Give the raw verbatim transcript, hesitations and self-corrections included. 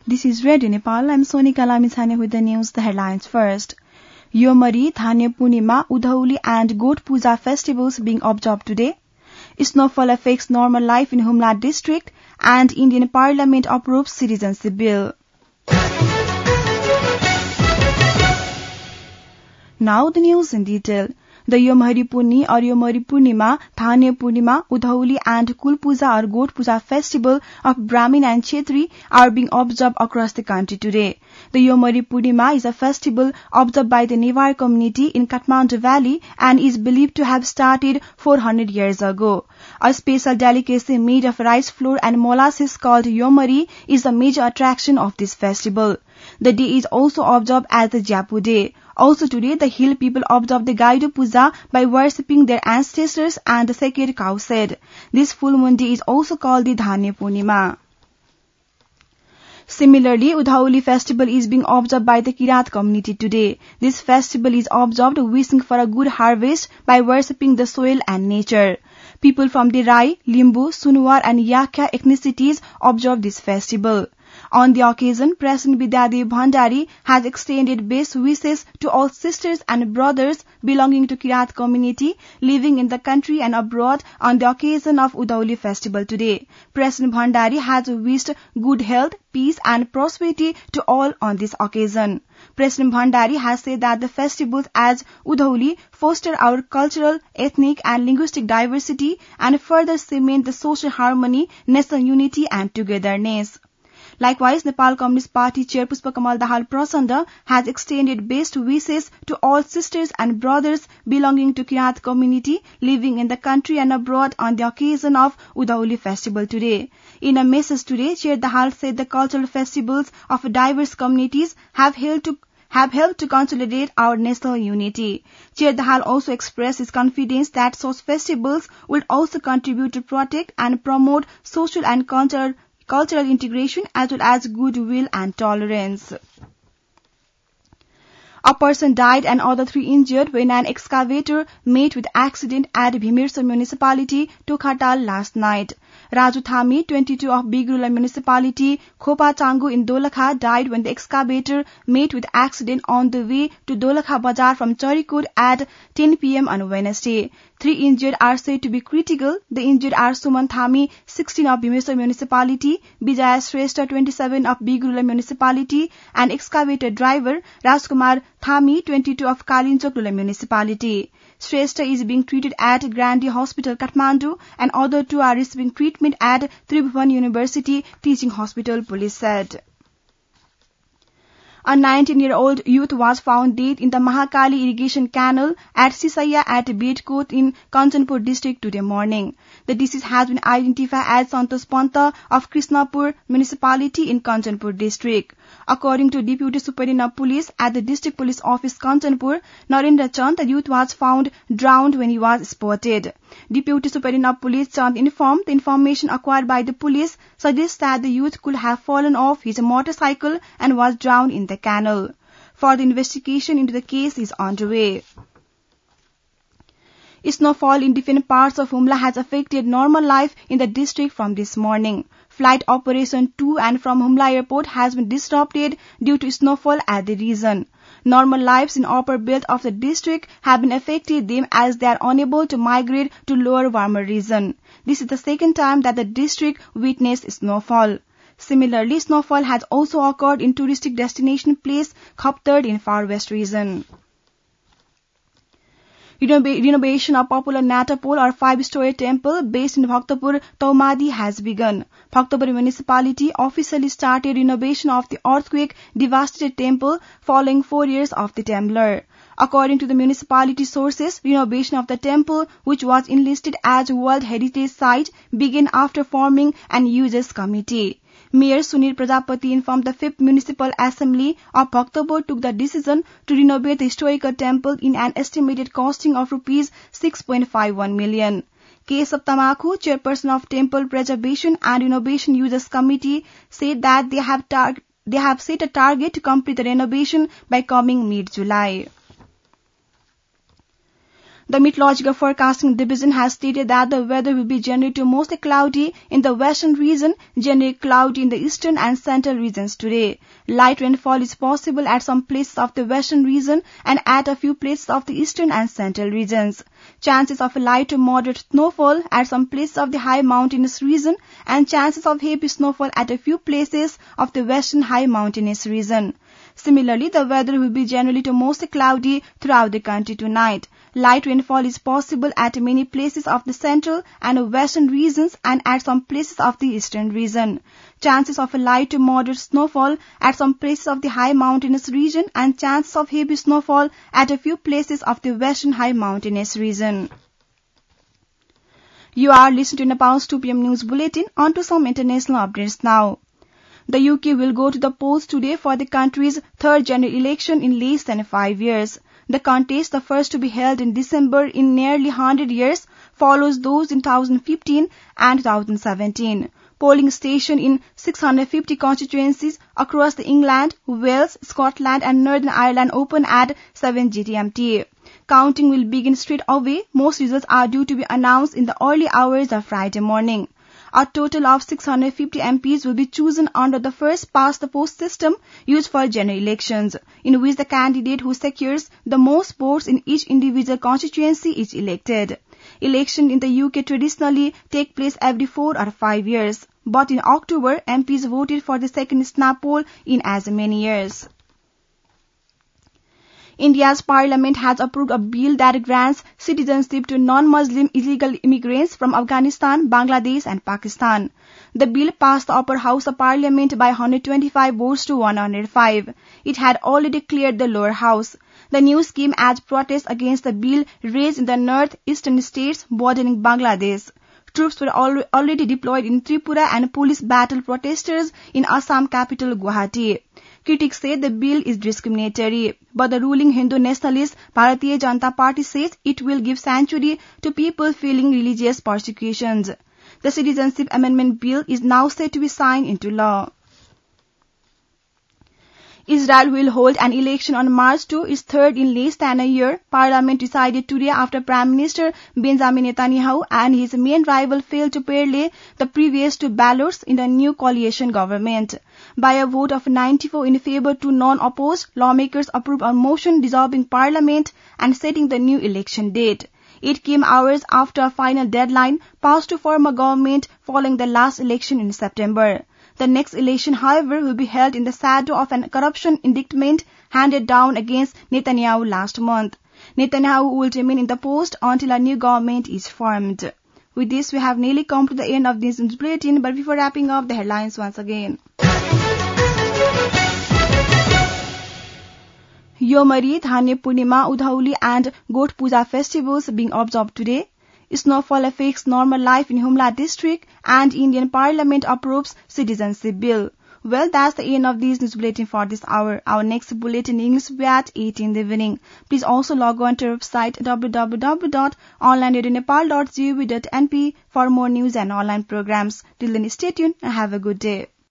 This is Radio Nepal. I'm Sonika Lamithane with the news. The headlines first. Yomari, Dhanya Purnima, Udhauli and Goat Puja festivals being observed today. Snowfall affects normal life in Humla district and Indian Parliament approves citizenship bill. Now the news in detail. The Yomari Punni or Yomari Purnima, Dhanya Purnima, Udhauli and Kul Puja or Goat Puja festival of Brahmin and Kshetri are being observed across the country today. The Yomari Purnima is a festival observed by the Nevar community in Kathmandu Valley and is believed to have started four hundred years ago. A special delicacy made of rice flour and molasses called Yomari is a major attraction of this festival. The day is also observed as the Japu Day. Also today, the hill people observe the Gaidu Puja by worshipping their ancestors and the sacred cow shed. This full moon day is also called the Dhanya Purnima. Similarly, Udhauli festival is being observed by the Kirat community today. This festival is observed wishing for a good harvest by worshipping the soil and nature. People from the Rai, Limbu, Sunuwar and Yakya ethnicities observe this festival. On the occasion, President Vidyadevi Bhandari has extended best wishes to all sisters and brothers belonging to Kirat community living in the country and abroad on the occasion of Udhauli festival today. President Bhandari has wished good health, peace and prosperity to all on this occasion. President Bhandari has said that the festivals as Udhauli foster our cultural, ethnic and linguistic diversity and further cement the social harmony, national unity and togetherness. Likewise, Nepal Communist Party Chair Pushpa Kamal Dahal Prachanda has extended best wishes to all sisters and brothers belonging to Kirat community living in the country and abroad on the occasion of Udhauli festival today. In a message today, Chair Dahal said the cultural festivals of diverse communities have helped to have helped to consolidate our national unity. Chair Dahal also expressed his confidence that such festivals will also contribute to protect and promote social and cultural cultural integration as well as goodwill and tolerance. A person died and other three injured when an excavator met with accident at Bhimirsa municipality, Tokhatal last night. Raju Thami, twenty-two of Bigrula municipality, Khopa Changu in Dolakha died when the excavator met with accident on the way to Dolakha Bazar from Charikot at ten p m on Wednesday. Three injured are said to be critical. The injured are Suman Thami, sixteen of Bhimirsa municipality, Bijaya Shrestha, twenty-seven of Bigrula municipality, and excavator driver Rajkumar Thami, twenty-two of Kalinchok municipality. Shrestha is being treated at Grandi Hospital, Kathmandu, and other two are receiving treatment at Tribhuvan University Teaching Hospital, police said. A nineteen-year-old youth was found dead in the Mahakali irrigation canal at Sisaiya at Bedkot in Kanchanpur district today morning. The deceased has been identified as Santosh Panta of Krishnapur municipality in Kanchanpur district. According to Deputy Superintendent of Police at the District Police Office Kanchanpur, Narendra Chand, the youth was found drowned when he was spotted. Deputy Superintendent of Police Chand informed the information acquired by the police suggests that the youth could have fallen off his motorcycle and was drowned in the canal. Further investigation into the case is underway. Snowfall in different parts of Humla has affected normal life in the district from this morning. Flight operation to and from Humla airport has been disrupted due to snowfall at the region. Normal lives in upper belt of the district have been affected them as they are unable to migrate to lower warmer region. This is the second time that the district witnessed snowfall. Similarly, snowfall has also occurred in touristic destination place Khaptard in far west region. Renovation of popular Natapol or five-story temple based in Bhaktapur, Taumadi has begun. Bhaktapur municipality officially started renovation of the earthquake-devastated temple following four years of the temblor. According to the municipality sources, renovation of the temple, which was enlisted as World Heritage Site, began after forming an users committee. Mayor Sunil Prajapati informed the fifth Municipal Assembly of Bhaktapur took the decision to renovate the historical temple in an estimated costing of rupees six point five one million. K. Saptamakhu, chairperson of Temple Preservation and Renovation Users Committee, said that they have, tar- they have set a target to complete the renovation by coming mid-July. The Meteorological Forecasting Division has stated that the weather will be generally to mostly cloudy in the western region, generally cloudy in the eastern and central regions today. Light rainfall is possible at some places of the western region and at a few places of the eastern and central regions. Chances of a light to moderate snowfall at some places of the high mountainous region and chances of heavy snowfall at a few places of the western high mountainous region. Similarly, the weather will be generally to mostly cloudy throughout the country tonight. Light rainfall is possible at many places of the central and western regions and at some places of the eastern region. Chances of a light to moderate snowfall at some places of the high mountainous region and chances of heavy snowfall at a few places of the western high mountainous region. You are listening to Nepal's two p m News Bulletin. On to some international updates now. The U K will go to the polls today for the country's third general election in less than five years. The contest, the first to be held in December in nearly one hundred years, follows those in two thousand fifteen and two thousand seventeen. Polling stations in six hundred fifty constituencies across the England, Wales, Scotland and Northern Ireland open at seven G M T. Counting will begin straight away. Most results are due to be announced in the early hours of Friday morning. A total of six hundred fifty M Ps will be chosen under the first past the post system used for general elections, in which the candidate who secures the most votes in each individual constituency is elected. Elections in the U K traditionally take place every four or five years, but in October, M Ps voted for the second snap poll in as many years. India's parliament has approved a bill that grants citizenship to non-Muslim illegal immigrants from Afghanistan, Bangladesh and Pakistan. The bill passed the upper house of parliament by one hundred twenty-five votes to one hundred five. It had already cleared the lower house. The news came as protests against the bill raised in the north-eastern states bordering Bangladesh. Troops were al- already deployed in Tripura and police battled protesters in Assam capital Guwahati. Critics say the bill is discriminatory, but the ruling Hindu nationalist Bharatiya Janata Party says it will give sanctuary to people feeling religious persecutions. The Citizenship Amendment Bill is now set to be signed into law. Israel will hold an election on March second, its third in less than a year. Parliament decided today after Prime Minister Benjamin Netanyahu and his main rival failed to parley the previous two ballots in the new coalition government. By a vote of ninety-four in favour to none opposed, lawmakers approved a motion dissolving Parliament and setting the new election date. It came hours after a final deadline passed to form a government following the last election in September. The next election, however, will be held in the shadow of an corruption indictment handed down against Netanyahu last month. Netanyahu will remain in the post until a new government is formed. With this, we have nearly come to the end of this news bulletin, but before wrapping up, the headlines once again. Yomari, Dhanya Purnima, Udhauli and Goat Puja festivals being observed today. Snowfall affects normal life in Humla district and Indian Parliament approves citizenship bill. Well, that's the end of this news bulletin for this hour. Our next bulletin in English will be at eight in the evening. Please also log on to our website w w w dot online radio nepal dot gov dot n p for more news and online programs. Till then, stay tuned and have a good day.